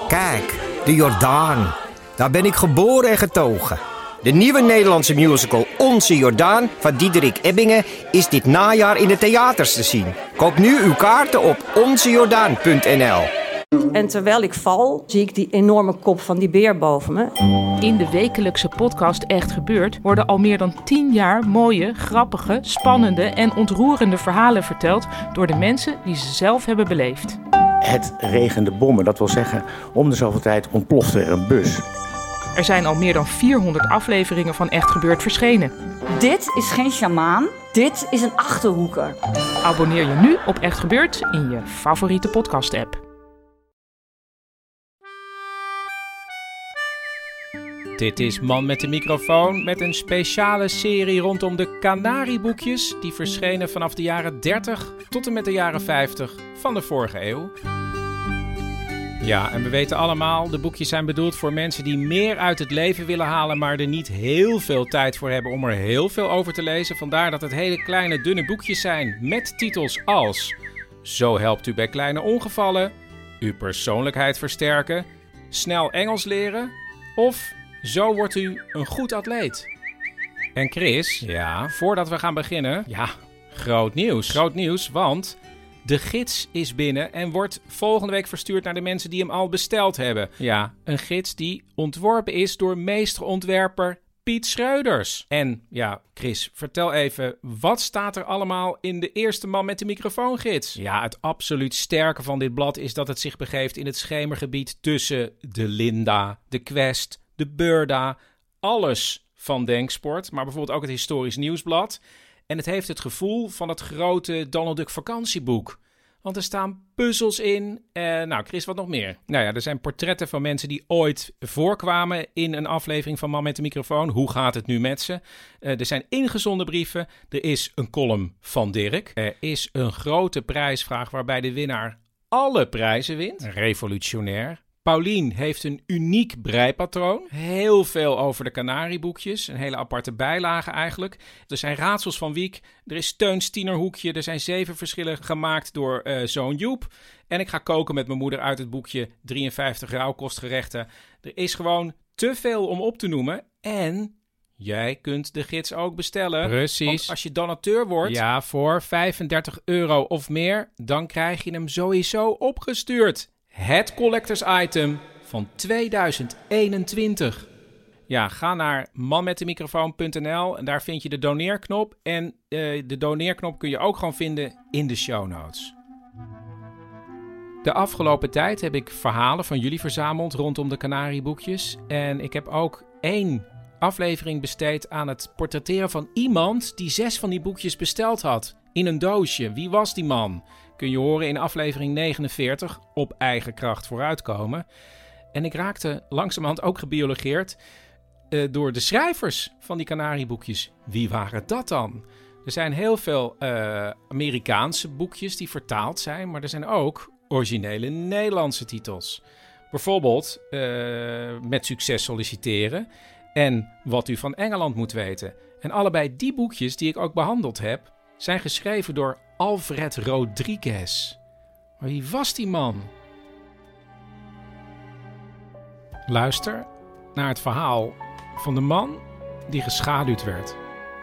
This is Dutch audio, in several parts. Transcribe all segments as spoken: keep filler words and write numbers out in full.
Kijk, de Jordaan. Daar ben ik geboren en getogen. De nieuwe Nederlandse musical Onze Jordaan van Diederik Ebbingen is dit najaar in de theaters te zien. Koop nu uw kaarten op onze jordaan punt n l. En terwijl ik val, zie ik die enorme kop van die beer boven me. In de wekelijkse podcast Echt Gebeurd worden al meer dan tien jaar mooie, grappige, spannende en ontroerende verhalen verteld door de mensen die ze zelf hebben beleefd. Het regende bommen, dat wil zeggen, om de zoveel tijd ontplofte er een bus. Er zijn al meer dan vierhonderd afleveringen van Echt Gebeurd verschenen. Dit is geen sjamaan, dit is een Achterhoeker. Abonneer je nu op Echt Gebeurd in je favoriete podcast-app. Dit is Man met de microfoon met een speciale serie rondom de Canarieboekjes die verschenen vanaf de jaren dertig tot en met de jaren vijftig van de vorige eeuw. Ja, en we weten allemaal, de boekjes zijn bedoeld voor mensen die meer uit het leven willen halen, maar er niet heel veel tijd voor hebben om er heel veel over te lezen. Vandaar dat het hele kleine, dunne boekjes zijn met titels als Zo helpt u bij kleine ongevallen, Uw persoonlijkheid versterken, Snel Engels leren of Zo wordt u een goed atleet. En Chris, ja, voordat we gaan beginnen, ja, groot nieuws. Groot nieuws, want de gids is binnen en wordt volgende week verstuurd naar de mensen die hem al besteld hebben. Ja, een gids die ontworpen is door meesterontwerper Piet Schreuders. En ja, Chris, vertel even, wat staat er allemaal in de eerste Man met de microfoongids? Ja, het absoluut sterke van dit blad is dat het zich begeeft in het schemergebied tussen de Linda, de Quest, de Burda, alles van Denksport, maar bijvoorbeeld ook het Historisch Nieuwsblad. En het heeft het gevoel van het grote Donald Duck vakantieboek. Want er staan puzzels in. Uh, nou, Chris, wat nog meer? Nou ja, er zijn portretten van mensen die ooit voorkwamen in een aflevering van Man met de microfoon. Hoe gaat het nu met ze? Uh, er zijn ingezonden brieven. Er is een column van Dirk. Er is een grote prijsvraag waarbij de winnaar alle prijzen wint. Revolutionair. Paulien heeft een uniek breipatroon. Heel veel over de Canarieboekjes. Een hele aparte bijlage eigenlijk. Er zijn raadsels van Wiek. Er is Teuns tienerhoekje. Er zijn zeven verschillen gemaakt door uh, zoon Joep. En ik ga koken met mijn moeder uit het boekje drieënvijftig rauwkostgerechten. Er is gewoon te veel om op te noemen. En jij kunt de gids ook bestellen. Precies. Want als je donateur wordt, ja, voor vijfendertig euro of meer, dan krijg je hem sowieso opgestuurd. Het collectors item van tweeduizend eenentwintig. Ja, ga naar man met de microfoon punt n l en daar vind je de doneerknop. En uh, de doneerknop kun je ook gewoon vinden in de show notes. De afgelopen tijd heb ik verhalen van jullie verzameld rondom de Canarieboekjes. En ik heb ook één aflevering besteed aan het portretteren van iemand die zes van die boekjes besteld had. In een doosje. Wie was die man? Kun je horen in aflevering negenenveertig, op eigen kracht vooruitkomen. En ik raakte langzamerhand ook gebiologeerd uh, door de schrijvers van die Canarieboekjes. Wie waren dat dan? Er zijn heel veel uh, Amerikaanse boekjes die vertaald zijn, maar er zijn ook originele Nederlandse titels. Bijvoorbeeld uh, Met succes solliciteren en Wat u van Engeland moet weten. En allebei die boekjes die ik ook behandeld heb, zijn geschreven door Alfred Rodriguez. Maar wie was die man? Luister naar het verhaal van de man die geschaduwd werd.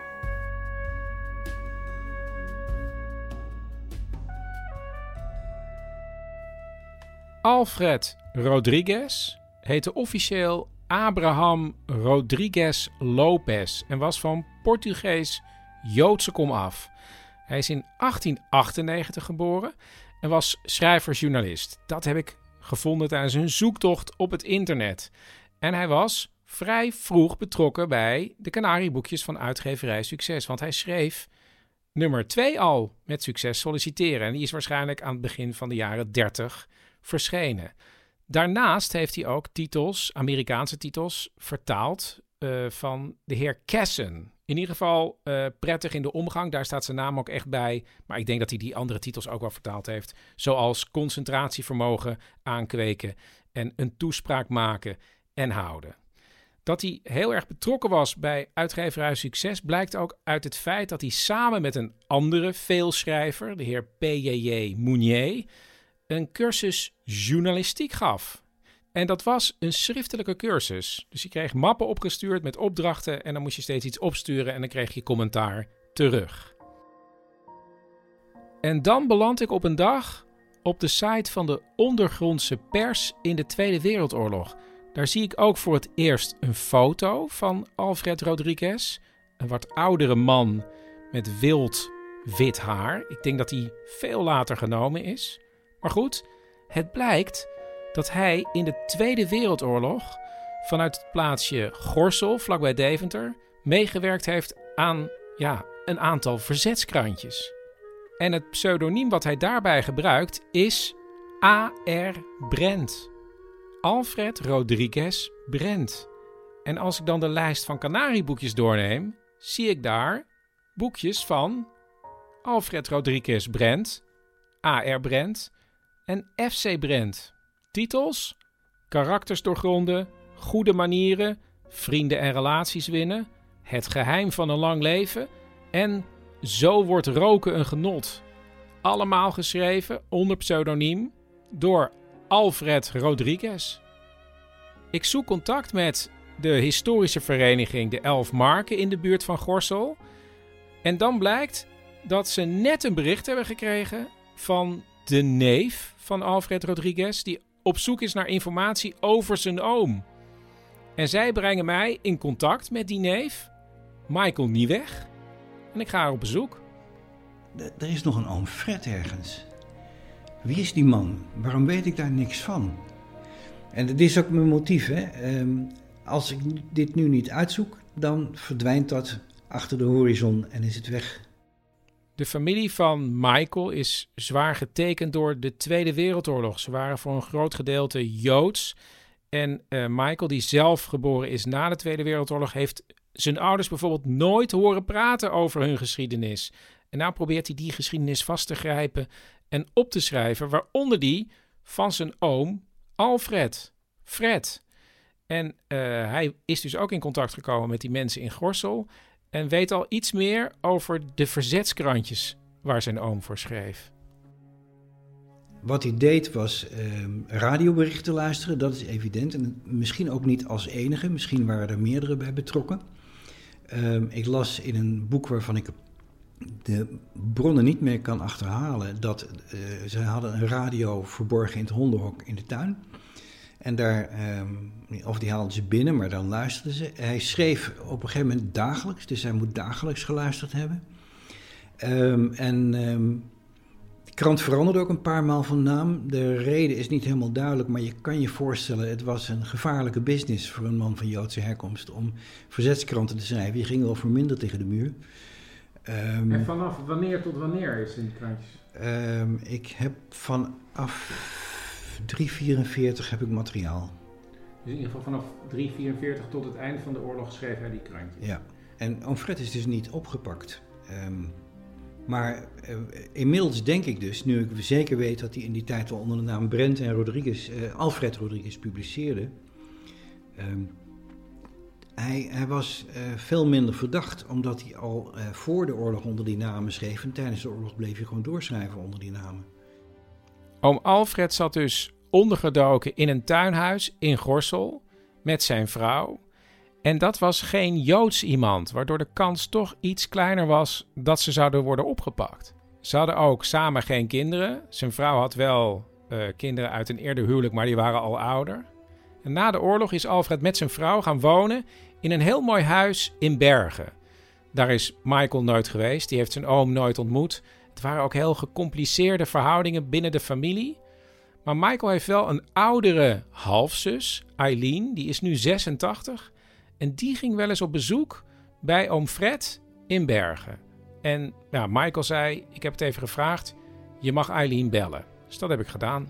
Alfred Rodriguez heette officieel Abraham Rodrigues Lopes en was van Portugees-Joodse komaf. Hij is in achttien achtennegentig geboren en was schrijver-journalist. Dat heb ik gevonden tijdens een zoektocht op het internet. En hij was vrij vroeg betrokken bij de Canarieboekjes van uitgeverij Succes. Want hij schreef nummer twee al met Succes solliciteren. En die is waarschijnlijk aan het begin van de jaren dertig verschenen. Daarnaast heeft hij ook titels, Amerikaanse titels, vertaald uh, van de heer Kessen. In ieder geval uh, prettig in de omgang, daar staat zijn naam ook echt bij. Maar ik denk dat hij die andere titels ook wel vertaald heeft. Zoals concentratievermogen aankweken en een toespraak maken en houden. Dat hij heel erg betrokken was bij uitgeverij Succes blijkt ook uit het feit dat hij samen met een andere veelschrijver, de heer P J J Mounier, een cursus journalistiek gaf. En dat was een schriftelijke cursus. Dus je kreeg mappen opgestuurd met opdrachten en dan moest je steeds iets opsturen en dan kreeg je commentaar terug. En dan beland ik op een dag op de site van de ondergrondse pers in de Tweede Wereldoorlog. Daar zie ik ook voor het eerst een foto van Alfred Rodriguez. Een wat oudere man met wild wit haar. Ik denk dat hij veel later genomen is. Maar goed, het blijkt dat hij in de Tweede Wereldoorlog vanuit het plaatsje Gorssel, vlakbij Deventer, meegewerkt heeft aan ja, een aantal verzetskrantjes. En het pseudoniem wat hij daarbij gebruikt is A R Brent. Alfred Rodriguez Brent. En als ik dan de lijst van Canarieboekjes doorneem, zie ik daar boekjes van Alfred Rodriguez Brent, A R Brent en F C Brent. Titels: Karakters doorgronden, Goede manieren, Vrienden en relaties winnen, Het geheim van een lang leven en Zo wordt roken een genot. Allemaal geschreven onder pseudoniem door Alfred Rodriguez. Ik zoek contact met de historische vereniging De Elf Marken in de buurt van Gorssel. En dan blijkt dat ze net een bericht hebben gekregen van de neef van Alfred Rodriguez, die op zoek is naar informatie over zijn oom. En zij brengen mij in contact met die neef, Michael Nieweg. En ik ga er op bezoek. Er is nog een oom Fred ergens. Wie is die man? Waarom weet ik daar niks van? En dit is ook mijn motief. Hè? Um, als ik dit nu niet uitzoek, dan verdwijnt dat achter de horizon en is het weg. De familie van Michael is zwaar getekend door de Tweede Wereldoorlog. Ze waren voor een groot gedeelte Joods. En uh, Michael, die zelf geboren is na de Tweede Wereldoorlog, heeft zijn ouders bijvoorbeeld nooit horen praten over hun geschiedenis. En nou probeert hij die geschiedenis vast te grijpen en op te schrijven, waaronder die van zijn oom Alfred, Fred. En uh, hij is dus ook in contact gekomen met die mensen in Gorssel en weet al iets meer over de verzetskrantjes waar zijn oom voor schreef. Wat hij deed was uh, radioberichten luisteren, dat is evident. En misschien ook niet als enige, misschien waren er meerdere bij betrokken. Uh, ik las in een boek waarvan ik de bronnen niet meer kan achterhalen, dat uh, ze hadden een radio verborgen in het hondenhok in de tuin. En daar, um, of die haalden ze binnen, maar dan luisterden ze. Hij schreef op een gegeven moment dagelijks, dus hij moet dagelijks geluisterd hebben. Um, en um, de krant veranderde ook een paar maal van naam. De reden is niet helemaal duidelijk, maar je kan je voorstellen, het was een gevaarlijke business voor een man van Joodse herkomst om verzetskranten te schrijven. Je ging wel verminderd tegen de muur. Um, en vanaf wanneer tot wanneer is in die krantjes? Um, ik heb vanaf drie vierenveertig heb ik materiaal. Dus in ieder geval vanaf drie vierenveertig tot het einde van de oorlog schreef hij die krantjes? Ja, en oom Fred is dus niet opgepakt. Um, maar uh, inmiddels denk ik dus, nu ik zeker weet dat hij in die tijd al onder de naam Brent en Rodriguez, uh, Alfred Rodriguez publiceerde. Um, Hij, hij was uh, veel minder verdacht, omdat hij al uh, voor de oorlog onder die namen schreef. En tijdens de oorlog bleef hij gewoon doorschrijven onder die namen. Oom Alfred zat dus ondergedoken in een tuinhuis in Gorssel met zijn vrouw. En dat was geen Joods iemand, waardoor de kans toch iets kleiner was dat ze zouden worden opgepakt. Ze hadden ook samen geen kinderen. Zijn vrouw had wel uh, kinderen uit een eerder huwelijk, maar die waren al ouder. En na de oorlog is Alfred met zijn vrouw gaan wonen in een heel mooi huis in Bergen. Daar is Michael nooit geweest, die heeft zijn oom nooit ontmoet. Het waren ook heel gecompliceerde verhoudingen binnen de familie. Maar Michael heeft wel een oudere halfzus, Eileen, die is nu zesentachtig. En die ging wel eens op bezoek bij oom Fred in Bergen. En ja, Michael zei, ik heb het even gevraagd, je mag Eileen bellen. Dus dat heb ik gedaan.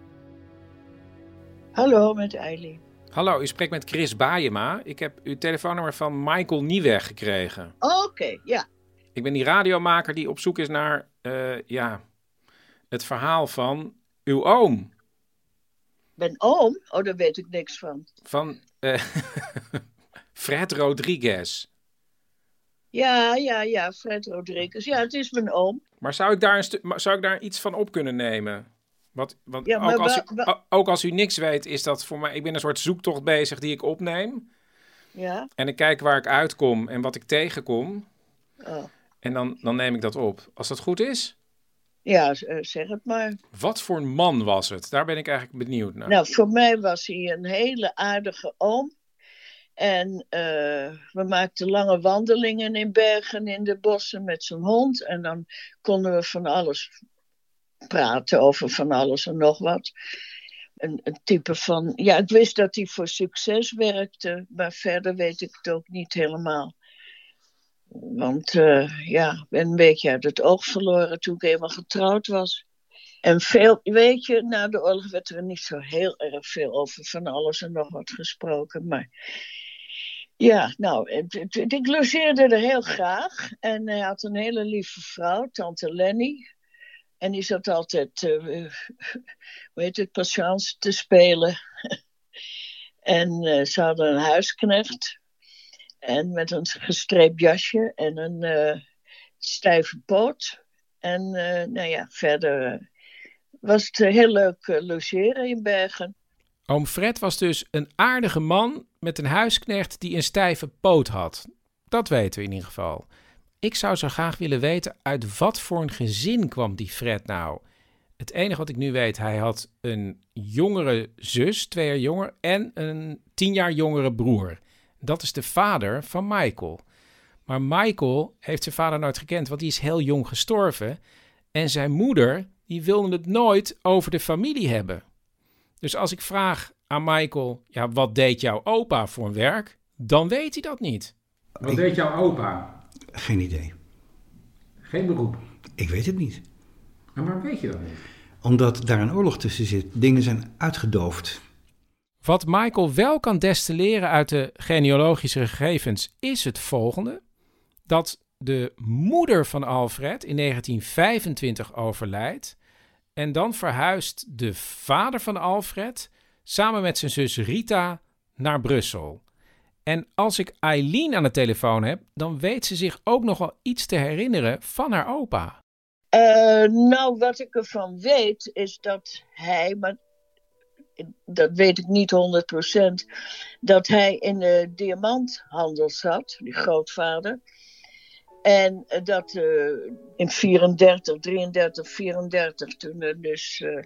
Hallo, met Eileen. Hallo, u spreekt met Chris Baayema. Ik heb uw telefoonnummer van Michael Nieweg gekregen. Oké, okay, ja. Ik ben die radiomaker die op zoek is naar uh, ja, het verhaal van uw oom. Mijn oom? Oh, daar weet ik niks van. Van uh, Fred Rodriguez. Ja, ja, ja, Fred Rodriguez. Ja, het is mijn oom. Maar zou ik daar, een stu- zou ik daar iets van op kunnen nemen? Wat, want Ja, maar ook, als wa- u, wa- ook als u niks weet, is dat voor mij... Ik ben een soort zoektocht bezig die ik opneem. Ja? En ik kijk waar ik uitkom en wat ik tegenkom. Oh. En dan, dan neem ik dat op. Als dat goed is? Ja, z- eh, zeg het maar. Wat voor een man was het? Daar ben ik eigenlijk benieuwd naar. Nou, voor mij was hij een hele aardige oom. En eh, we maakten lange wandelingen in bergen, in de bossen met zijn hond. En dan konden we van alles praten, over van alles en nog wat. Een, een type van... Ja, ik wist dat hij voor succes werkte, maar verder weet ik het ook niet helemaal. Want uh, ja, ik ben een beetje uit het oog verloren toen ik eenmaal getrouwd was. En veel, weet je, na de oorlog werd er niet zo heel erg veel over van alles en nog wat gesproken. Maar ja, nou, het, het, het, ik logeerde er heel graag. En hij had een hele lieve vrouw, tante Lenny. En die zat altijd, uh, hoe heet het, patience te spelen. En uh, ze hadden een huisknecht. En met een gestreept jasje en een uh, stijve poot. En uh, nou ja, verder uh, was het heel leuk uh, logeren in Bergen. Oom Fred was dus een aardige man met een huisknecht die een stijve poot had. Dat weten we in ieder geval. Ik zou zo graag willen weten, uit wat voor een gezin kwam die Fred nou? Het enige wat ik nu weet, hij had een jongere zus, twee jaar jonger, en een tien jaar jongere broer. Dat is de vader van Michael. Maar Michael heeft zijn vader nooit gekend, want die is heel jong gestorven. En zijn moeder, die wilde het nooit over de familie hebben. Dus als ik vraag aan Michael, ja, wat deed jouw opa voor een werk? Dan weet hij dat niet. Wat Ik- deed jouw opa? Geen idee. Geen beroep. Ik weet het niet. Maar waarom weet je dat niet? Omdat daar een oorlog tussen zit. Dingen zijn uitgedoofd. Wat Michael wel kan destilleren uit de genealogische gegevens is het volgende. Dat de moeder van Alfred in negentien vijfentwintig overlijdt. En dan verhuist de vader van Alfred samen met zijn zus Rita naar Brussel. En als ik Eileen aan de telefoon heb, dan weet ze zich ook nog wel iets te herinneren van haar opa. Uh, nou, wat ik ervan weet is dat hij, maar dat weet ik niet honderd procent, dat hij in de diamanthandel zat, die grootvader. En uh, dat uh, in vierendertig, drieëndertig, vierendertig, toen er dus uh,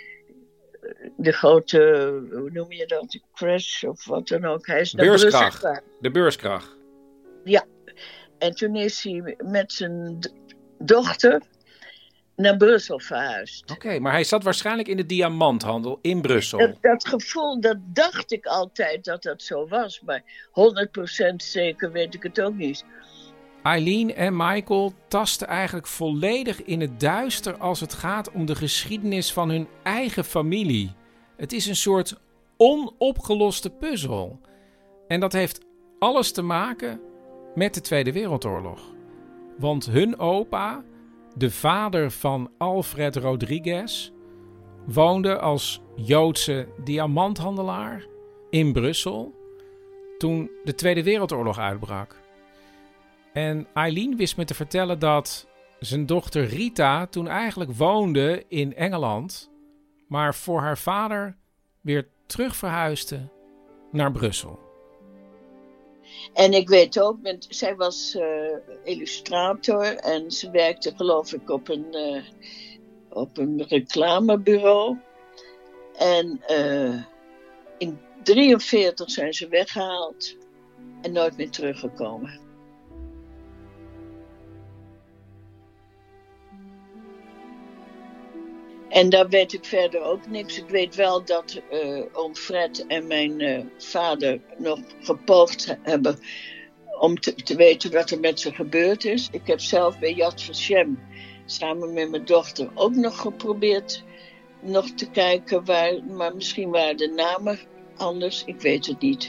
de grote, hoe noem je dat, crash of wat dan ook, hij is naar Brussel Beurskracht. gegaan. De beurskracht. Ja, en toen is hij met zijn d- dochter naar Brussel verhuisd. Oké, okay, maar hij zat waarschijnlijk in de diamanthandel in Brussel. Dat, dat gevoel, dat dacht ik altijd dat dat zo was. Maar honderd procent zeker weet ik het ook niet. Eileen en Michael tasten eigenlijk volledig in het duister als het gaat om de geschiedenis van hun eigen familie. Het is een soort onopgeloste puzzel. En dat heeft alles te maken met de Tweede Wereldoorlog. Want hun opa, de vader van Alfred Rodriguez, woonde als Joodse diamanthandelaar in Brussel toen de Tweede Wereldoorlog uitbrak. En Eileen wist me te vertellen dat zijn dochter Rita toen eigenlijk woonde in Engeland, maar voor haar vader weer terug verhuisde naar Brussel. En ik weet ook, met, zij was uh, illustrator en ze werkte geloof ik op een, uh, op een reclamebureau. En uh, in drieënveertig zijn ze weggehaald en nooit meer teruggekomen. En daar weet ik verder ook niks. Ik weet wel dat uh, oom Fred en mijn uh, vader nog gepoogd hebben om te, te weten wat er met ze gebeurd is. Ik heb zelf bij Yad Vashem samen met mijn dochter ook nog geprobeerd nog te kijken waar, maar misschien waren de namen anders. Ik weet het niet.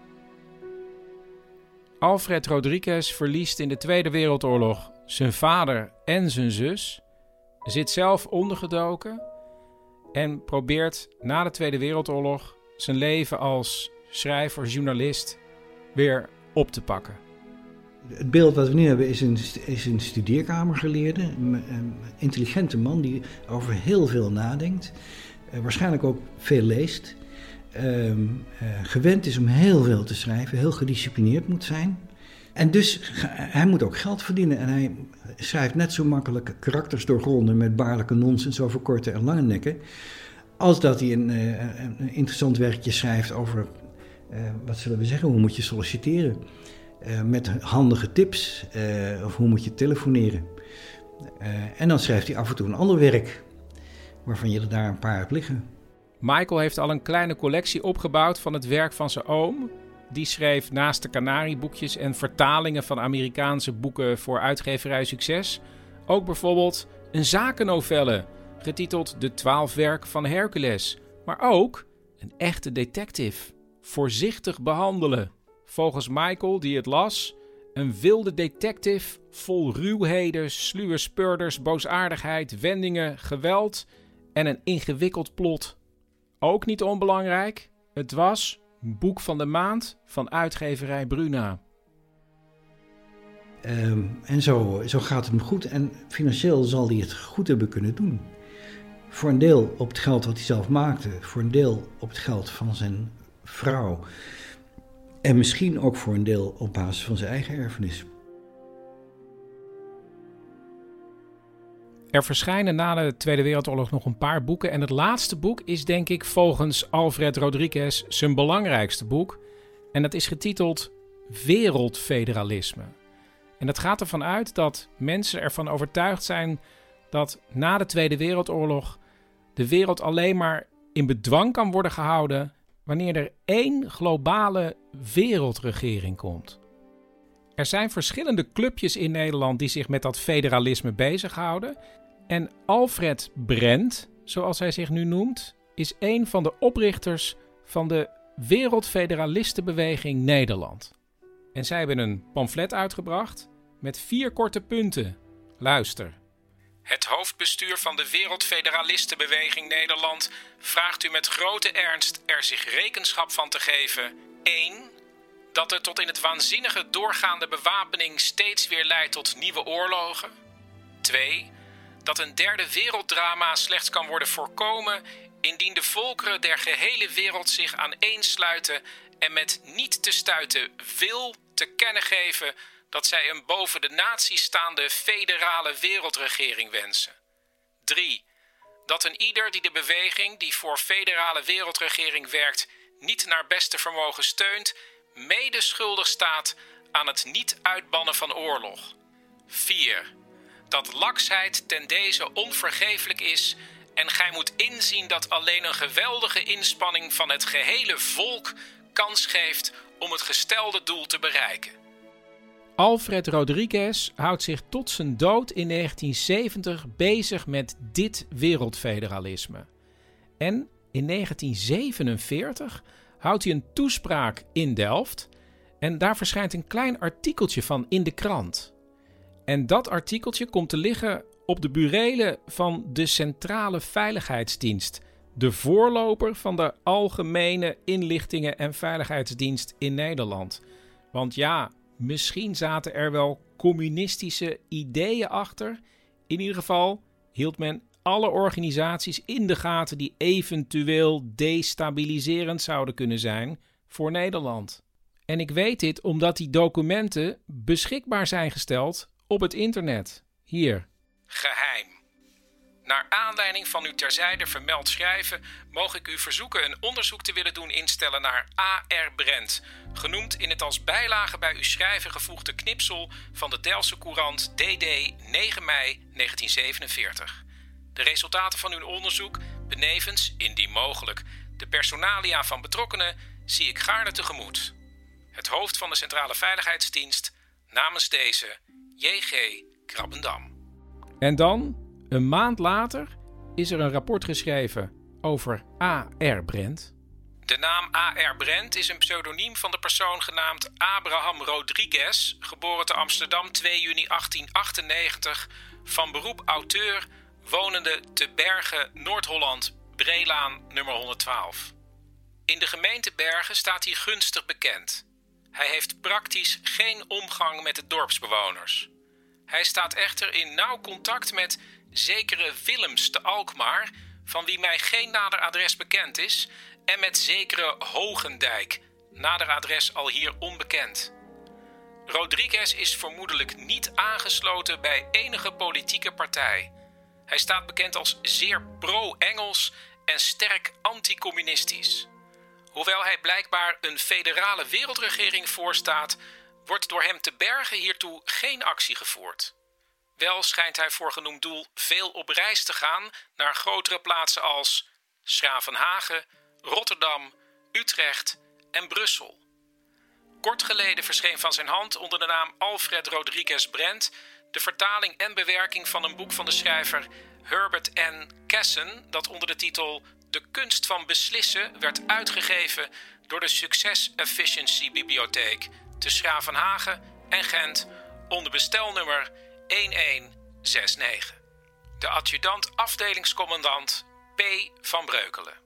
Alfred Rodriguez verliest in de Tweede Wereldoorlog zijn vader en zijn zus, zit zelf ondergedoken en probeert na de Tweede Wereldoorlog zijn leven als schrijver, journalist weer op te pakken. Het beeld wat we nu hebben is een, is een studeerkamergeleerde, een, een intelligente man die over heel veel nadenkt, uh, waarschijnlijk ook veel leest, uh, uh, gewend is om heel veel te schrijven, heel gedisciplineerd moet zijn. En dus, hij moet ook geld verdienen en hij schrijft net zo makkelijk karakters doorgronden met baarlijke nonsens over korte en lange nekken, als dat hij een, uh, een interessant werkje schrijft over, uh, wat zullen we zeggen, hoe moet je solliciteren? Uh, met handige tips, uh, of hoe moet je telefoneren. Uh, en dan schrijft hij af en toe een ander werk, waarvan je er daar een paar hebt liggen. Michael heeft al een kleine collectie opgebouwd van het werk van zijn oom. Die schreef naast de Canarieboekjes en vertalingen van Amerikaanse boeken voor uitgeverij Succes ook bijvoorbeeld een zakennovelle, getiteld De Twaalf Werken van Hercules. Maar ook een echte detective. Voorzichtig behandelen. Volgens Michael, die het las, een wilde detective vol ruwheden, sluwe speurders, boosaardigheid, wendingen, geweld en een ingewikkeld plot. Ook niet onbelangrijk, het was boek van de maand van uitgeverij Bruna. Um, en zo, zo gaat het hem goed en financieel zal hij het goed hebben kunnen doen. Voor een deel op het geld wat hij zelf maakte, voor een deel op het geld van zijn vrouw. En misschien ook voor een deel op basis van zijn eigen erfenis. Er verschijnen na de Tweede Wereldoorlog nog een paar boeken. En het laatste boek is denk ik volgens Alfred Rodriguez zijn belangrijkste boek. En dat is getiteld Wereldfederalisme. En dat gaat ervan uit dat mensen ervan overtuigd zijn dat na de Tweede Wereldoorlog de wereld alleen maar in bedwang kan worden gehouden wanneer er één globale wereldregering komt. Er zijn verschillende clubjes in Nederland die zich met dat federalisme bezighouden. En Alfred Brent, zoals hij zich nu noemt, is een van de oprichters van de Wereldfederalistenbeweging Nederland. En zij hebben een pamflet uitgebracht met vier korte punten. Luister. Het hoofdbestuur van de Wereldfederalistenbeweging Nederland vraagt u met grote ernst er zich rekenschap van te geven. één. Dat er tot in het waanzinnige doorgaande bewapening steeds weer leidt tot nieuwe oorlogen. twee. Dat een derde werelddrama slechts kan worden voorkomen indien de volkeren der gehele wereld zich aaneensluiten en met niet te stuiten wil te kennen geven dat zij een boven de natie staande federale wereldregering wensen. drie. Dat een ieder die de beweging die voor federale wereldregering werkt niet naar beste vermogen steunt, mede schuldig staat aan het niet uitbannen van oorlog. vier. Dat laksheid ten deze onvergeeflijk is en gij moet inzien dat alleen een geweldige inspanning van het gehele volk kans geeft om het gestelde doel te bereiken. Alfred Rodriguez houdt zich tot zijn dood in negentien zeventig bezig met dit wereldfederalisme. En in negentien zevenenveertig houdt hij een toespraak in Delft en daar verschijnt een klein artikeltje van in de krant. En dat artikeltje komt te liggen op de burelen van de Centrale Veiligheidsdienst, de voorloper van de Algemene Inlichtingen- en Veiligheidsdienst in Nederland. Want ja, misschien zaten er wel communistische ideeën achter. In ieder geval hield men alle organisaties in de gaten die eventueel destabiliserend zouden kunnen zijn voor Nederland. En ik weet dit omdat die documenten beschikbaar zijn gesteld op het internet. Hier. Geheim. Naar aanleiding van uw terzijde vermeld schrijven mogen ik u verzoeken een onderzoek te willen doen instellen naar A R Brent, genoemd in het als bijlage bij uw schrijven gevoegde knipsel van de Delftse Courant D D negen mei negentien zevenenveertig. De resultaten van uw onderzoek, benevens, indien mogelijk, de personalia van betrokkenen, zie ik gaarne tegemoet. Het hoofd van de Centrale Veiligheidsdienst, namens deze J G Krabbendam. En dan, een maand later, is er een rapport geschreven over A R Brent. De naam A R Brent is een pseudoniem van de persoon genaamd Abraham Rodriguez, geboren te Amsterdam twee juni achttien achtennegentig, van beroep auteur, wonende te Bergen, Noord-Holland, Breelaan nummer honderdtwaalf. In de gemeente Bergen staat hij gunstig bekend. Hij heeft praktisch geen omgang met de dorpsbewoners. Hij staat echter in nauw contact met zekere Willems te Alkmaar, van wie mij geen nader adres bekend is, en met zekere Hogendijk, nader adres al hier onbekend. Rodriguez is vermoedelijk niet aangesloten bij enige politieke partij. Hij staat bekend als zeer pro-Engels en sterk anticommunistisch. Hoewel hij blijkbaar een federale wereldregering voorstaat, wordt door hem te Bergen hiertoe geen actie gevoerd. Wel schijnt hij voor genoemd doel veel op reis te gaan naar grotere plaatsen als 's-Gravenhage, Rotterdam, Utrecht en Brussel. Kort geleden verscheen van zijn hand onder de naam Alfred Rodriguez Brent de vertaling en bewerking van een boek van de schrijver Herbert N. Casson, dat onder de titel De kunst van beslissen werd uitgegeven door de Success Efficiency Bibliotheek te 's-Gravenhage en Gent onder bestelnummer elf zes negen. De adjudant afdelingscommandant P. van Breukelen.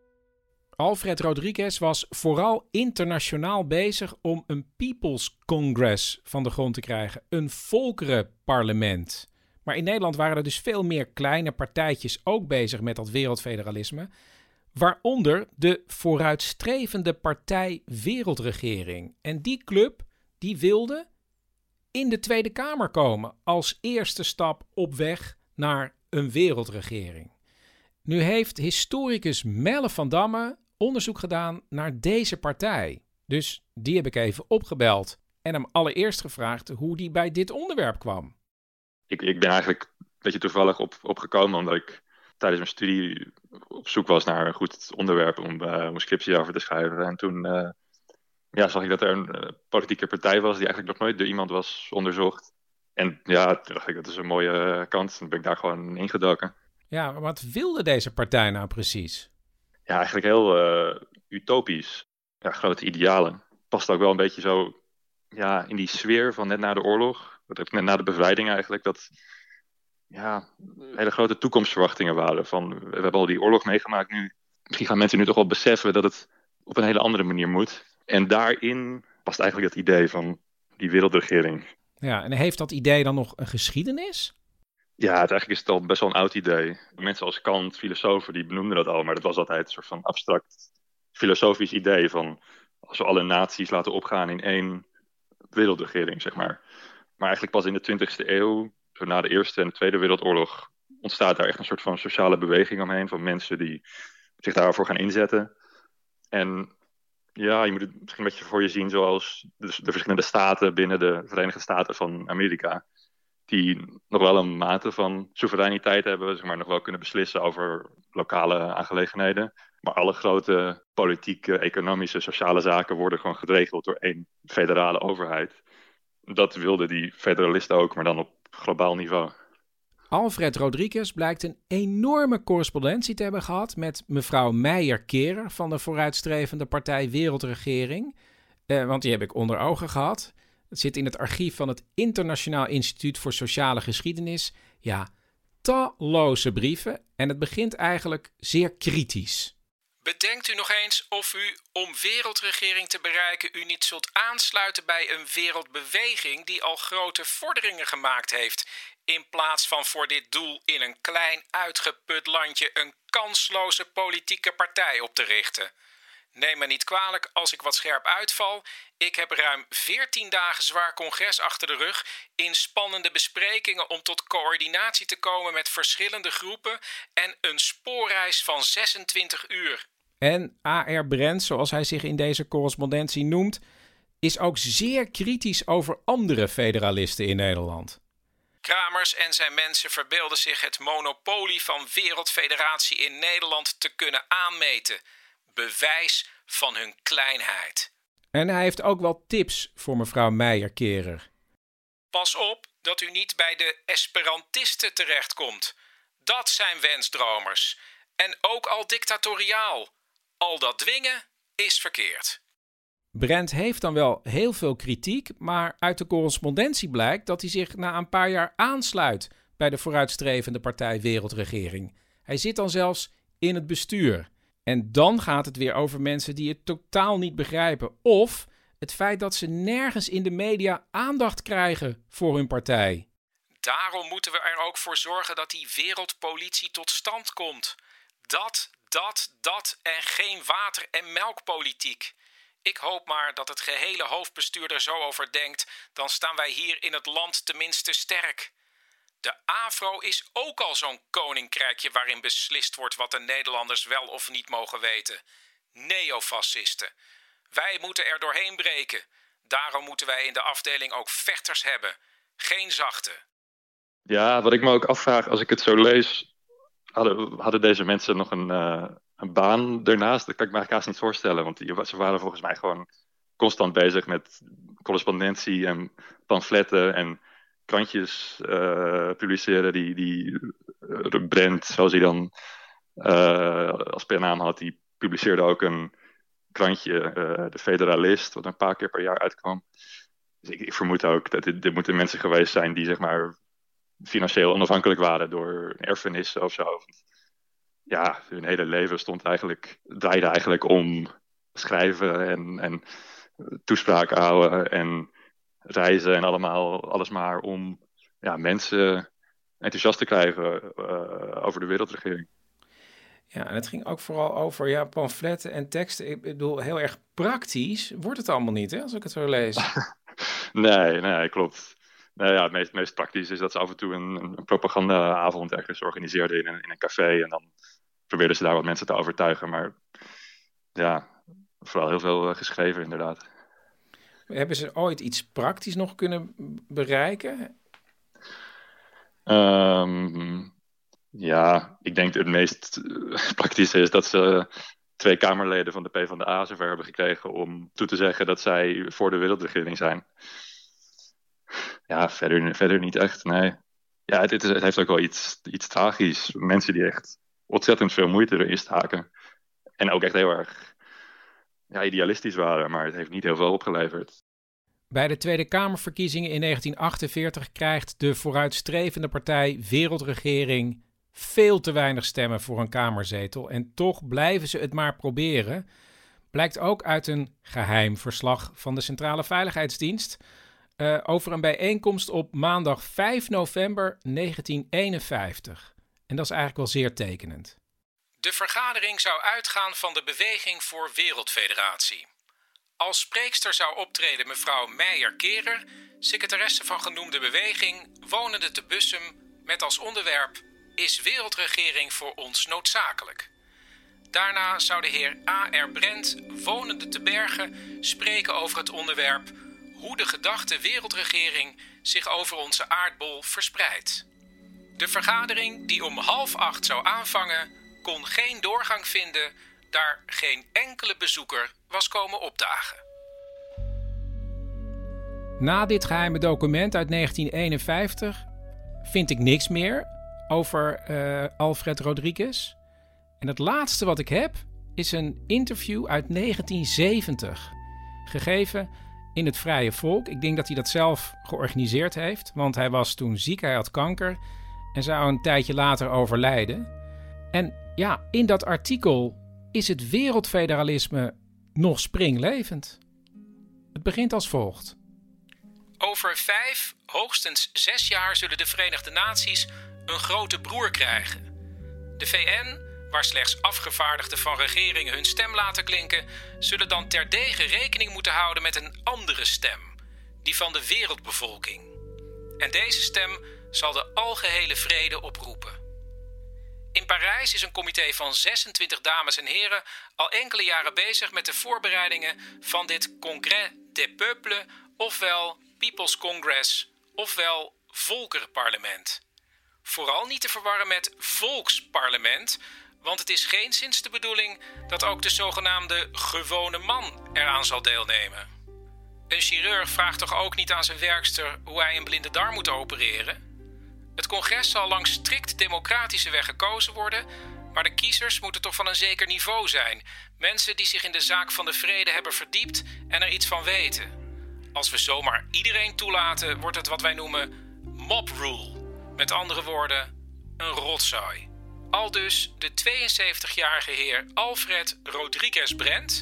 Alfred Rodriguez was vooral internationaal bezig om een People's Congress van de grond te krijgen. Een volkerenparlement. Maar in Nederland waren er dus veel meer kleine partijtjes ook bezig met dat wereldfederalisme. Waaronder de vooruitstrevende partij Wereldregering. En die club die wilde in de Tweede Kamer komen als eerste stap op weg naar een wereldregering. Nu heeft historicus Melle van Damme onderzoek gedaan naar deze partij. Dus die heb ik even opgebeld en hem allereerst gevraagd hoe die bij dit onderwerp kwam. Ik, ik ben eigenlijk een beetje toevallig op, opgekomen omdat ik tijdens mijn studie op zoek was naar een goed onderwerp om, uh, om een scriptie over te schrijven. En toen uh, ja, zag ik dat er een uh, politieke partij was die eigenlijk nog nooit door iemand was onderzocht. En ja, toen dacht ik, dat is een mooie uh, kans. Toen ben ik daar gewoon ingedoken. Ja, maar wat wilde deze partij nou precies? Ja, eigenlijk heel uh, utopisch. Ja, grote idealen. Past ook wel een beetje zo ja, in die sfeer van net na de oorlog. Net na de bevrijding eigenlijk. Dat ja, hele grote toekomstverwachtingen waren. Van, we hebben al die oorlog meegemaakt nu. Misschien gaan mensen nu toch wel beseffen dat het op een hele andere manier moet. En daarin past eigenlijk het idee van die wereldregering. Ja, en heeft dat idee dan nog een geschiedenis? Ja, het, eigenlijk is het al best wel een oud idee. Mensen als Kant, filosofen, die benoemden dat al. Maar dat was altijd een soort van abstract filosofisch idee van als we alle naties laten opgaan in één wereldregering, zeg maar. Maar eigenlijk pas in de twintigste eeuw, zo na de Eerste en de Tweede Wereldoorlog, ontstaat daar echt een soort van sociale beweging omheen van mensen die zich daarvoor gaan inzetten. En ja, je moet het misschien een beetje voor je zien zoals de, de verschillende staten binnen de Verenigde Staten van Amerika, die nog wel een mate van soevereiniteit hebben, zeg maar, nog wel kunnen beslissen over lokale aangelegenheden. Maar alle grote politieke, economische, sociale zaken worden gewoon geregeld door één federale overheid. Dat wilden die federalisten ook, maar dan op globaal niveau. Alfred Rodriguez blijkt een enorme correspondentie te hebben gehad met mevrouw Meijer-Kerer van de vooruitstrevende partij Wereldregering. Eh, want die heb ik onder ogen gehad. Het zit in het archief van het Internationaal Instituut voor Sociale Geschiedenis. Ja, talloze brieven en het begint eigenlijk zeer kritisch. Bedenkt u nog eens of u, om wereldregering te bereiken, u niet zult aansluiten bij een wereldbeweging die al grote vorderingen gemaakt heeft, in plaats van voor dit doel in een klein uitgeput landje een kansloze politieke partij op te richten. Neem me niet kwalijk als ik wat scherp uitval. Ik heb ruim veertien dagen zwaar congres achter de rug in spannende besprekingen om tot coördinatie te komen met verschillende groepen en een spoorreis van zesentwintig uur. En A R Brent, zoals hij zich in deze correspondentie noemt, is ook zeer kritisch over andere federalisten in Nederland. Kramers en zijn mensen verbeelden zich het monopolie van wereldfederatie in Nederland te kunnen aanmeten. Bewijs van hun kleinheid. En hij heeft ook wel tips voor mevrouw Meijer-Kerer. Pas op dat u niet bij de Esperantisten terechtkomt. Dat zijn wensdromers. En ook al dictatoriaal. Al dat dwingen is verkeerd. Brent heeft dan wel heel veel kritiek, maar uit de correspondentie blijkt dat hij zich na een paar jaar aansluit bij de vooruitstrevende partij Wereldregering. Hij zit dan zelfs in het bestuur. En dan gaat het weer over mensen die het totaal niet begrijpen of het feit dat ze nergens in de media aandacht krijgen voor hun partij. Daarom moeten we er ook voor zorgen dat die wereldpolitie tot stand komt. Dat, dat, dat en geen water- en melkpolitiek. Ik hoop maar dat het gehele hoofdbestuur er zo over denkt, dan staan wij hier in het land tenminste sterk. De AVRO is ook al zo'n koninkrijkje waarin beslist wordt wat de Nederlanders wel of niet mogen weten. Neofascisten. Wij moeten er doorheen breken. Daarom moeten wij in de afdeling ook vechters hebben. Geen zachte. Ja, wat ik me ook afvraag als ik het zo lees, hadden, hadden deze mensen nog een, uh, een baan ernaast? Dat kan ik me eigenlijk haast niet voorstellen, want die, ze waren volgens mij gewoon constant bezig met correspondentie en pamfletten en krantjes uh, publiceren. Die, die uh, Brent, zoals hij dan uh, als pernaam had, die publiceerde ook een krantje, uh, De Federalist, wat een paar keer per jaar uitkwam. Dus ik, ik vermoed ook dat dit, dit moeten mensen geweest zijn die zeg maar financieel onafhankelijk waren door erfenissen of zo. Ja, hun hele leven stond eigenlijk, draaide eigenlijk om schrijven en, en toespraken houden en reizen en allemaal, alles maar om ja, mensen enthousiast te krijgen uh, over de wereldregering. Ja, en het ging ook vooral over ja, pamfletten en teksten. Ik bedoel, heel erg praktisch wordt het allemaal niet, hè, als ik het zo lees. nee, nee, klopt. Nou ja, het meest, meest praktisch is dat ze af en toe een, een propagandaavond ergens organiseerden in een, in een café. En dan probeerden ze daar wat mensen te overtuigen. Maar ja, vooral heel veel uh, geschreven inderdaad. Hebben ze ooit iets praktisch nog kunnen bereiken? Um, ja, ik denk het meest uh, praktische is dat ze twee Kamerleden van de PvdA zover hebben gekregen om toe te zeggen dat zij voor de wereldregering zijn. Ja, verder, verder niet echt, nee. Ja, het, het, het heeft ook wel iets, iets tragisch. Mensen die echt ontzettend veel moeite erin staken. En ook echt heel erg ja, idealistisch waren, maar het heeft niet heel veel opgeleverd. Bij de Tweede Kamerverkiezingen in negentien achtenveertig krijgt de vooruitstrevende partij Wereldregering veel te weinig stemmen voor een kamerzetel. En toch blijven ze het maar proberen. Blijkt ook uit een geheim verslag van de Centrale Veiligheidsdienst Uh, over een bijeenkomst op maandag vijf november negentien eenenvijftig. En dat is eigenlijk wel zeer tekenend. De vergadering zou uitgaan van de Beweging voor Wereldfederatie. Als spreekster zou optreden mevrouw Meijer-Kerer, secretaresse van genoemde beweging, wonende te Bussum, met als onderwerp: Is wereldregering voor ons noodzakelijk? Daarna zou de heer A R Brent, wonende te Bergen, spreken over het onderwerp: Hoe de gedachte wereldregering zich over onze aardbol verspreidt. De vergadering, die om half acht zou aanvangen, kon geen doorgang vinden, daar geen enkele bezoeker was komen opdagen. Na dit geheime document uit negentien eenenvijftig vind ik niks meer over uh, Alfred Rodriguez. En het laatste wat ik heb is een interview uit negentien zeventig, gegeven in het Vrije Volk. Ik denk dat hij dat zelf georganiseerd heeft, want hij was toen ziek, hij had kanker en zou een tijdje later overlijden. En ja, in dat artikel is het wereldfederalisme nog springlevend. Het begint als volgt. Over vijf, hoogstens zes jaar zullen de Verenigde Naties een grote broer krijgen. De V N, waar slechts afgevaardigden van regeringen hun stem laten klinken, zullen dan terdege rekening moeten houden met een andere stem, die van de wereldbevolking. En deze stem zal de algehele vrede oproepen. In Parijs is een comité van zesentwintig dames en heren al enkele jaren bezig met de voorbereidingen van dit Congrès des Peuples, ofwel People's Congress, ofwel Volkerenparlement. Vooral niet te verwarren met volksparlement, want het is geenszins de bedoeling dat ook de zogenaamde gewone man eraan zal deelnemen. Een chirurg vraagt toch ook niet aan zijn werkster hoe hij een blinde darm moet opereren? Het congres zal langs strikt democratische weg gekozen worden, maar de kiezers moeten toch van een zeker niveau zijn. Mensen die zich in de zaak van de vrede hebben verdiept en er iets van weten. Als we zomaar iedereen toelaten, wordt het wat wij noemen mob rule. Met andere woorden, een rotzooi. Aldus de tweeënzeventigjarige heer Alfred Rodriguez Brent,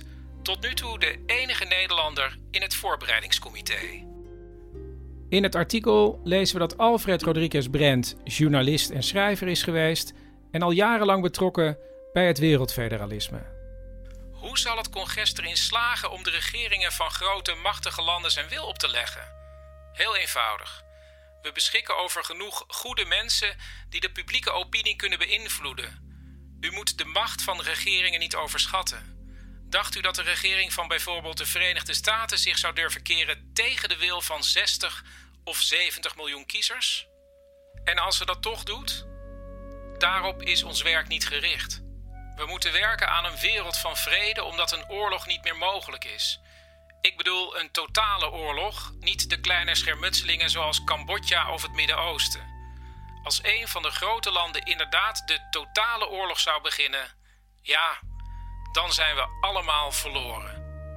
Tot nu toe de enige Nederlander in het voorbereidingscomité. In het artikel lezen we dat Alfred Rodriguez Brent journalist en schrijver is geweest en al jarenlang betrokken bij het wereldfederalisme. Hoe zal het congres erin slagen om de regeringen van grote, machtige landen zijn wil op te leggen? Heel eenvoudig. We beschikken over genoeg goede mensen die de publieke opinie kunnen beïnvloeden. U moet de macht van regeringen niet overschatten. Dacht u dat de regering van bijvoorbeeld de Verenigde Staten zich zou durven keren tegen de wil van zestig of zeventig miljoen kiezers? En als ze dat toch doet? Daarop is ons werk niet gericht. We moeten werken aan een wereld van vrede omdat een oorlog niet meer mogelijk is. Ik bedoel een totale oorlog, niet de kleine schermutselingen zoals Cambodja of het Midden-Oosten. Als een van de grote landen inderdaad de totale oorlog zou beginnen, ja, dan zijn we allemaal verloren.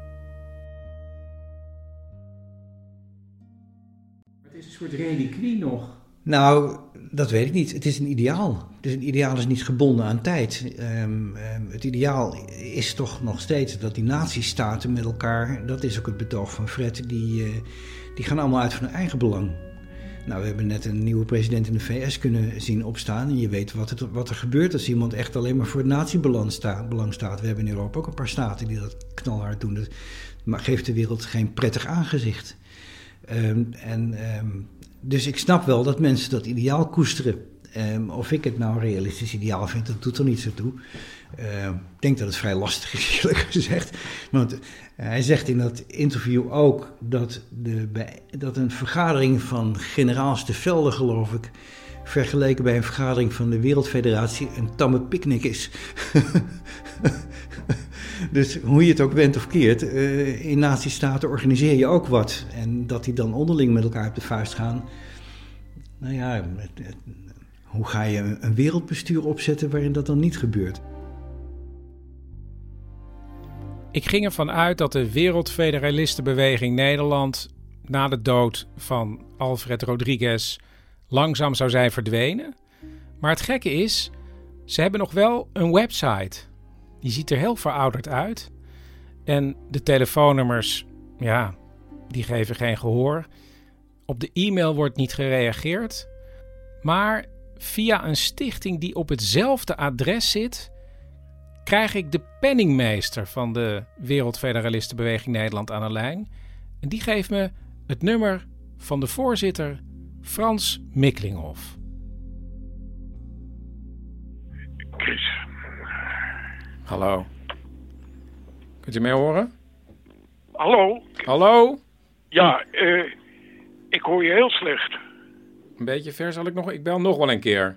Het is een soort reliquie nog. Nou, dat weet ik niet. Het is een ideaal. Dus een ideaal is niet gebonden aan tijd. Um, um, het ideaal is toch nog steeds dat die natiestaten met elkaar, dat is ook het betoog van Fred, die, uh, die gaan allemaal uit van hun eigen belang. Nou, we hebben net een nieuwe president in de V S kunnen zien opstaan. En je weet wat, het, wat er gebeurt als iemand echt alleen maar voor het natiebelang sta, belang staat. We hebben in Europa ook een paar staten die dat knalhard doen. Dat geeft de wereld geen prettig aangezicht. Um, en, um, dus ik snap wel dat mensen dat ideaal koesteren. Um, of ik het nou een realistisch ideaal vind, dat doet er niet zo toe. Uh, ik denk dat het vrij lastig is, eerlijk gezegd. Want uh, hij zegt in dat interview ook dat, de, bij, dat een vergadering van generaals te Velde, geloof ik, vergeleken bij een vergadering van de Wereldfederatie een tamme picknick is. Dus hoe je het ook bent of keert, uh, in natiestaten organiseer je ook wat. En dat die dan onderling met elkaar op de vuist gaan. Nou ja, het, het, hoe ga je een wereldbestuur opzetten waarin dat dan niet gebeurt? Ik ging ervan uit dat de Wereldfederalistenbeweging Nederland na de dood van Alfred Rodriguez langzaam zou zijn verdwenen. Maar het gekke is, ze hebben nog wel een website. Die ziet er heel verouderd uit. En de telefoonnummers, ja, die geven geen gehoor. Op de e-mail wordt niet gereageerd. Maar via een stichting die op hetzelfde adres zit, krijg ik de penningmeester van de Wereldfederalistenbeweging Nederland aan de lijn. En die geeft me het nummer van de voorzitter Frans Mikkelinghoff. Chris. Hallo. Kunt u mij horen? Hallo? Hallo? Ja, uh, ik hoor je heel slecht. Een beetje ver zal ik nog... Ik bel nog wel een keer.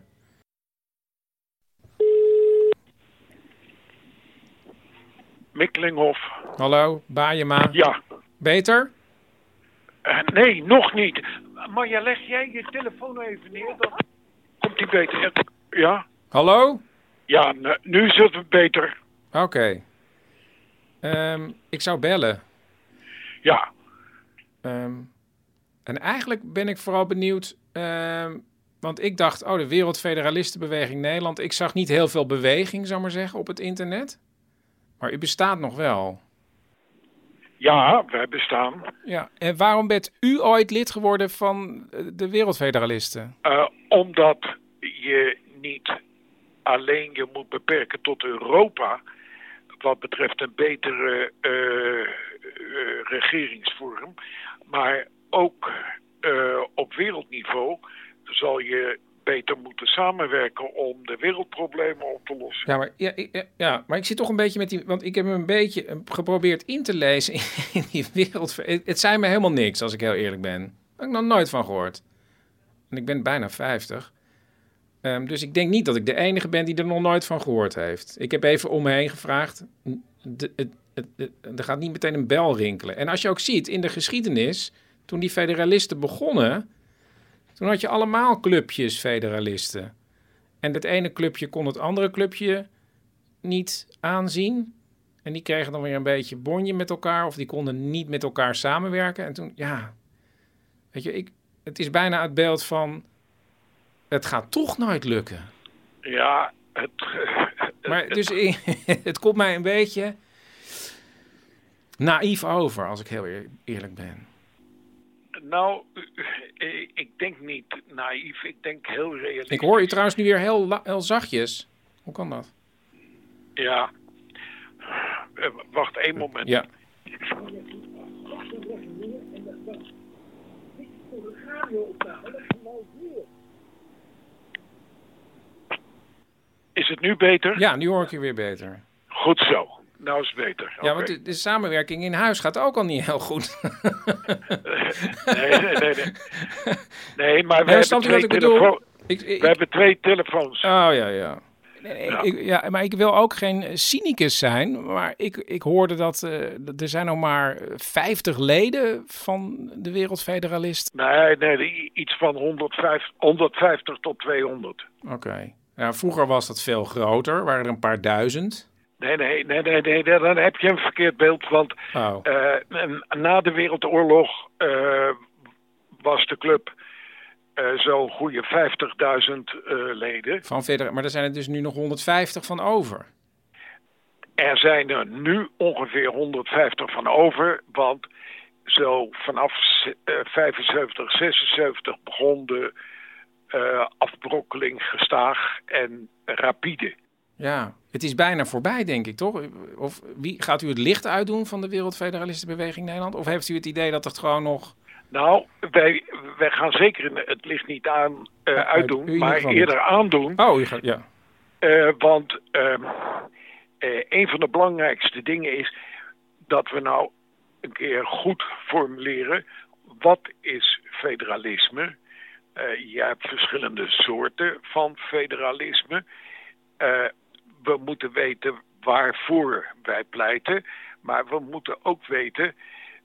Mikkelinghoff. Hallo, Bajema. Ja. Beter? Uh, nee, nog niet. Maar ja, leg jij je telefoon even neer, dan komt die beter. Ja? Hallo? Ja, n- nu is het beter. Oké. Okay. Um, ik zou bellen. Ja. Um, en eigenlijk ben ik vooral benieuwd, um, want ik dacht, oh, de Wereldfederalistenbeweging Nederland. Ik zag niet heel veel beweging, zou maar zeggen, op het internet. Maar u bestaat nog wel. Ja, wij bestaan. Ja, en waarom bent u ooit lid geworden van de Wereldfederalisten? Uh, omdat je niet alleen je moet beperken tot Europa, wat betreft een betere uh, uh, regeringsvorm, maar ook uh, op wereldniveau zal je beter moeten samenwerken om de wereldproblemen op te lossen. Ja, maar, ja, ja, ja, maar ik zit toch een beetje met die... Want ik heb hem een beetje geprobeerd in te lezen in die wereld. Het, het zei me helemaal niks, als ik heel eerlijk ben. Daar heb ik nog nooit van gehoord. En ik ben bijna vijftig. Um, dus ik denk niet dat ik de enige ben die er nog nooit van gehoord heeft. Ik heb even om me heen gevraagd. De, het, het, het, er gaat niet meteen een bel rinkelen. En als je ook ziet, in de geschiedenis, toen die federalisten begonnen, toen had je allemaal clubjes federalisten. En het ene clubje kon het andere clubje niet aanzien. En die kregen dan weer een beetje bonje met elkaar, of die konden niet met elkaar samenwerken. En toen, ja, weet je, ik, het is bijna het beeld van, het gaat toch nooit lukken. Ja, het... Maar dus het komt mij een beetje... naïef over, als ik heel eer- eerlijk ben. Nou, ik denk niet naïef. Ik denk heel realistisch. Ik hoor je trouwens nu weer heel, la- heel zachtjes. Hoe kan dat? Ja. Uh, wacht één moment. Ja. Is het nu beter? Ja, nu hoor ik je weer beter. Goed zo. Nou is het beter. Ja, Okay. want de, de samenwerking in huis gaat ook al niet heel goed. nee, nee, nee. Nee, nee maar we, nee, hebben twee, telefo- ik, ik, we hebben twee telefoons. Oh, ja, ja. Nee, nee, ja. Ik, ja, maar ik wil ook geen cynicus zijn. Maar ik, ik hoorde dat uh, er zijn nog maar vijftig leden van de Wereldfederalist. Nee, nee, iets van honderdvijftig tot tweehonderd. Oké. Okay. Ja, vroeger was dat veel groter. Waren er een paar duizend. Nee, nee, nee, nee, nee, dan heb je een verkeerd beeld. Want oh. uh, na de Wereldoorlog uh, was de club uh, zo'n goede vijftigduizend uh, leden. Van federa- maar er zijn er dus nu nog honderdvijftig van over. Er zijn er nu ongeveer honderdvijftig van over. Want zo vanaf uh, vijfenzeventig, zesenzeventig begon de uh, afbrokkeling gestaag en rapide. Ja, het is bijna voorbij, denk ik, toch? Of wie, gaat u het licht uitdoen van de Wereldfederalistenbeweging Nederland? Of heeft u het idee dat het gewoon nog... Nou, wij, wij gaan zeker het licht niet aan uh, ja, uitdoen, u, maar eerder niet. aandoen. Oh, u gaat, ja. Uh, want uh, uh, een van de belangrijkste dingen is dat we nou een keer goed formuleren. Wat is federalisme? Uh, je hebt verschillende soorten van federalisme. Uh, we moeten weten waarvoor wij pleiten, maar we moeten ook weten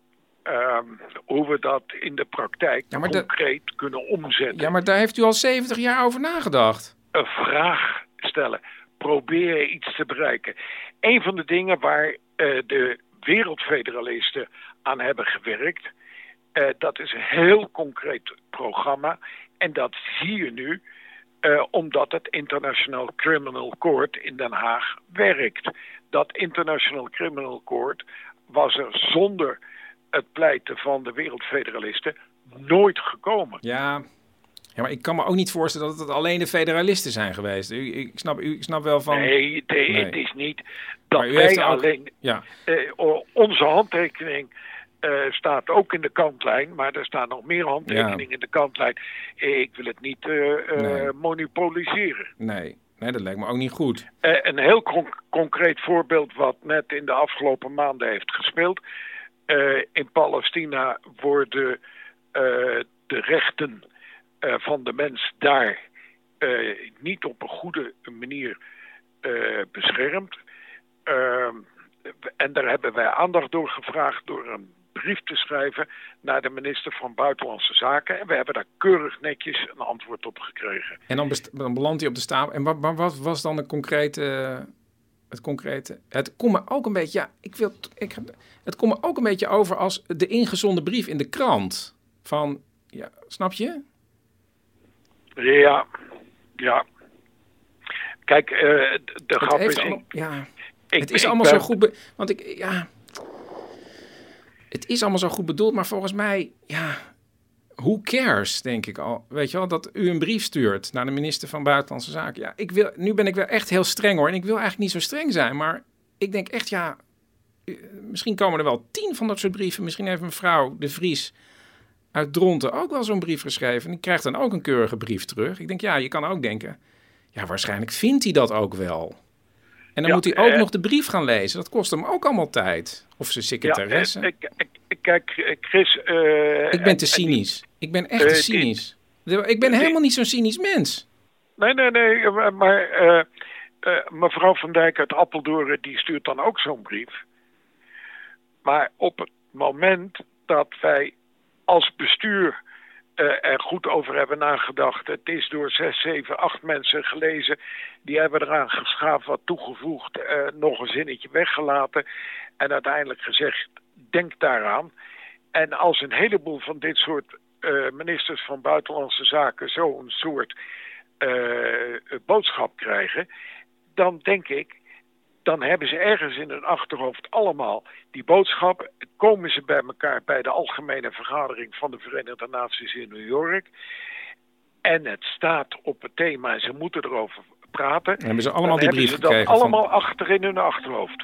uh, hoe we dat in de praktijk ja, concreet da- kunnen omzetten. Ja, maar daar heeft u al zeventig jaar over nagedacht. Een vraag stellen. Proberen iets te bereiken. Een van de dingen waar uh, de wereldfederalisten aan hebben gewerkt, uh, dat is een heel concreet programma en dat zie je nu. Uh, omdat het International Criminal Court in Den Haag werkt. Dat International Criminal Court was er zonder het pleiten van de wereldfederalisten nooit gekomen. Ja, ja, maar ik kan me ook niet voorstellen dat het alleen de federalisten zijn geweest. U, ik, snap, u, ik snap wel van... Nee, de, nee. het is niet dat wij ook, alleen... Ja. Uh, onze handtekening... Uh, staat ook in de kantlijn, maar er staan nog meer handtekeningen ja. in de kantlijn. Ik wil het niet uh, uh, nee. monopoliseren. Nee. nee, dat lijkt me ook niet goed. Uh, een heel con- concreet voorbeeld wat net in de afgelopen maanden heeft gespeeld. Uh, in Palestina worden uh, de rechten uh, van de mens daar uh, niet op een goede manier uh, beschermd. Uh, en daar hebben wij aandacht door gevraagd door een brief te schrijven naar de minister van Buitenlandse Zaken. En we hebben daar keurig netjes een antwoord op gekregen. En dan, best- dan belandt hij op de stapel. En wat, wat was dan de concrete, het concrete... Het komt me ook een beetje... Ja, ik wil, ik, het komt me ook een beetje over als de ingezonden brief in de krant. Van, ja, snap je? Ja, ja. Kijk, uh, de grap is... Allemaal, ja, ik, het is ik allemaal ben... zo goed... Be- want ik, ja... Het is allemaal zo goed bedoeld, maar volgens mij, ja, who cares, denk ik al. Weet je wel, dat u een brief stuurt naar de minister van Buitenlandse Zaken. Ja, ik wil, nu ben ik wel echt heel streng hoor. En ik wil eigenlijk niet zo streng zijn, maar ik denk echt, ja, misschien komen er wel tien van dat soort brieven. Misschien heeft mevrouw De Vries uit Dronten ook wel zo'n brief geschreven. En die krijgt dan ook een keurige brief terug. Ik denk, ja, je kan ook denken, ja, waarschijnlijk vindt hij dat ook wel. En dan ja, moet hij ook eh, nog de brief gaan lezen. Dat kost hem ook allemaal tijd. Of zijn secretaresse. Ja, eh, eh, kijk, Chris... Uh, ik ben te cynisch. Die, ik ben echt uh, te cynisch. Die, ik ben die, helemaal niet zo'n cynisch mens. Nee, nee, nee. Maar uh, uh, mevrouw Van Dijk uit Apeldoorn, die stuurt dan ook zo'n brief. Maar op het moment dat wij als bestuur uh, er goed over hebben nagedacht. Het is door zes, zeven, acht mensen gelezen. Die hebben eraan geschaafd, wat toegevoegd, uh, nog een zinnetje weggelaten. En uiteindelijk gezegd, denk daaraan. En als een heleboel van dit soort uh, ministers van Buitenlandse Zaken zo'n soort uh, boodschap krijgen, dan denk ik dan hebben ze ergens in hun achterhoofd allemaal die boodschap. Komen ze bij elkaar bij de algemene vergadering van de Verenigde Naties in New York. En het staat op het thema en ze moeten erover praten. En hebben ze allemaal die brief gekregen? gekregen? Dat allemaal van... achter in hun achterhoofd.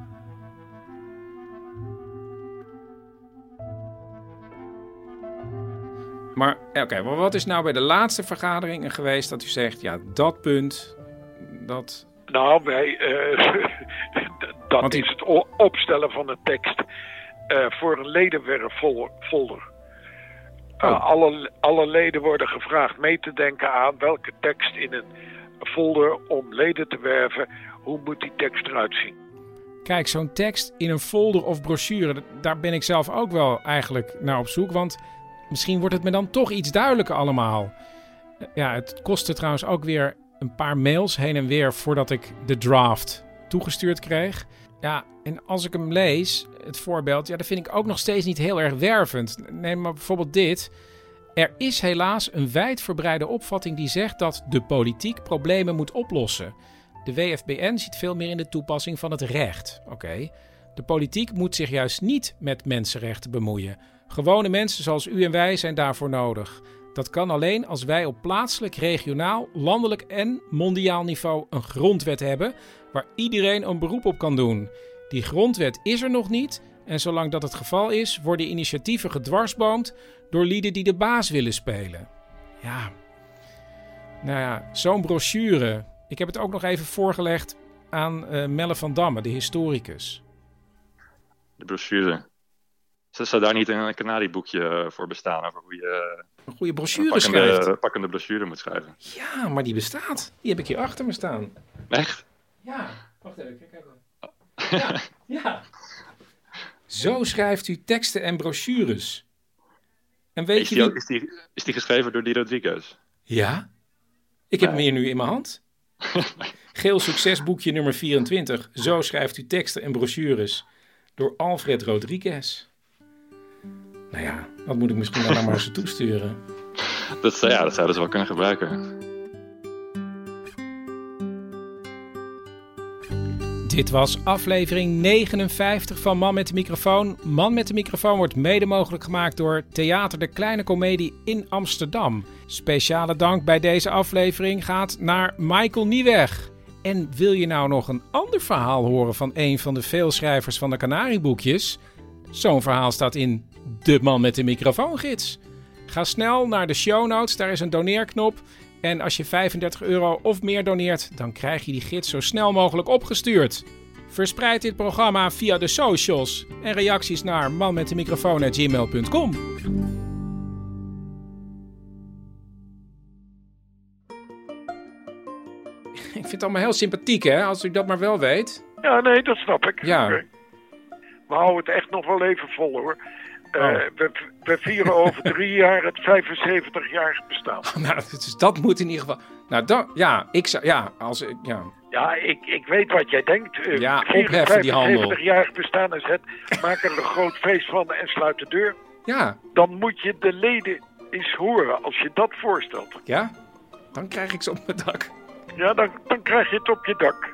Maar oké, okay, maar wat is nou bij de laatste vergaderingen geweest dat u zegt, ja, dat punt, dat... Nou, wij, uh, dat Want die... is het opstellen van een tekst uh, voor een ledenwerffolder. Uh, oh. alle, alle leden worden gevraagd mee te denken aan welke tekst in een folder om leden te werven, hoe moet die tekst eruit zien? Kijk, zo'n tekst in een folder of brochure, daar ben ik zelf ook wel eigenlijk naar op zoek, want misschien wordt het me dan toch iets duidelijker allemaal. Ja, het kostte trouwens ook weer een paar mails heen en weer voordat ik de draft toegestuurd kreeg. Ja, en als ik hem lees, het voorbeeld, ja, dat vind ik ook nog steeds niet heel erg wervend. Neem maar bijvoorbeeld dit. Er is helaas een wijdverbreide opvatting die zegt dat de politiek problemen moet oplossen. De W F B N ziet veel meer in de toepassing van het recht. Oké, okay. De politiek moet zich juist niet met mensenrechten bemoeien. Gewone mensen zoals u en wij zijn daarvoor nodig. Dat kan alleen als wij op plaatselijk, regionaal, landelijk en mondiaal niveau een grondwet hebben waar iedereen een beroep op kan doen. Die grondwet is er nog niet en zolang dat het geval is, worden initiatieven gedwarsboomd door lieden die de baas willen spelen. Ja, nou ja, zo'n brochure. Ik heb het ook nog even voorgelegd aan uh, Melle van Damme, de historicus. De brochure. Zou daar niet een kanarieboekje voor bestaan over hoe je een goede brochure een pakkende, schrijft? pakkende brochure moet schrijven. Ja, maar die bestaat. Die heb ik hier achter me staan. Echt? Ja, wacht even. Kijk even. Ja, ja. Zo schrijft u teksten en brochures. En weet is, je die, wie... is, die, is die geschreven door die Rodriguez? Ja. Ik heb nee. hem hier nu in mijn hand. Geel succesboekje nummer vierentwintig. Zo schrijft u teksten en brochures. Door Alfred Rodriguez. Nou ja, wat moet ik misschien dan maar eens toesturen? Dat, ja, dat zouden ze wel kunnen gebruiken. Dit was aflevering negenenvijftig van Man met de Microfoon. Man met de Microfoon wordt mede mogelijk gemaakt door Theater de Kleine Comedie in Amsterdam. Speciale dank bij deze aflevering gaat naar Michael Nieweg. En wil je nou nog een ander verhaal horen van een van de veelschrijvers van de Kanarieboekjes? Zo'n verhaal staat in De Man met de Microfoongids. Ga snel naar de show notes, daar is een doneerknop. En als je vijfendertig euro of meer doneert, dan krijg je die gids zo snel mogelijk opgestuurd. Verspreid dit programma via de socials en reacties naar manmetdemicrofoon at gmail punt com. Ik vind het allemaal heel sympathiek, hè, als u dat maar wel weet. Ja, nee, dat snap ik. Ja. Okay. We houden het echt nog wel even vol, hoor. Uh, oh. we, we vieren over drie jaar het vijfenzeventig-jarig bestaan. Oh, nou, dus dat moet in ieder geval... Nou, dan, ja, ik zou... Ja, als ik... Ja, ja ik, ik weet wat jij denkt. Uh, ja, opheffen die handel. vijfenzeventig-jarig bestaan is het. Maak er een groot feest van en sluit de deur. Ja. Dan moet je de leden eens horen als je dat voorstelt. Ja? Dan krijg ik ze op mijn dak. Ja, dan, dan krijg je het op je dak.